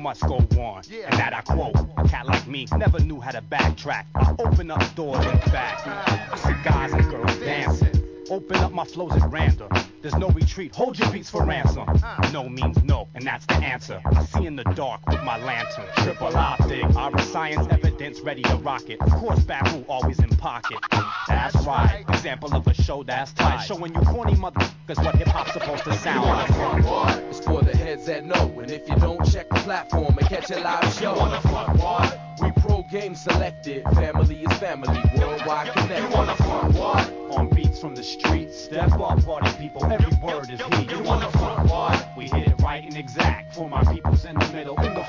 must go on. And that I quote, a cat like me never knew how to backtrack. I open up doors in the back. I see guys and girls dancing. Open up my flows at random. There's no retreat, hold your beats for ransom. No means no, and that's the answer. I see in the dark with my lantern. Triple optic, our science evidence ready to rock it. Of course, Babu always in pocket. That's right, example of a show that's tight. Showing you corny motherfuckers what hip-hop's supposed to sound like. It's for the heads that know, and if you don't, check the platform and catch a live show. You wanna front what? We pro game selected, family is family, worldwide connected. You wanna front what? On beats from the streets, step up, party people, every word is heat. You wanna front what? We hit it right and exact for my peoples in the middle. In the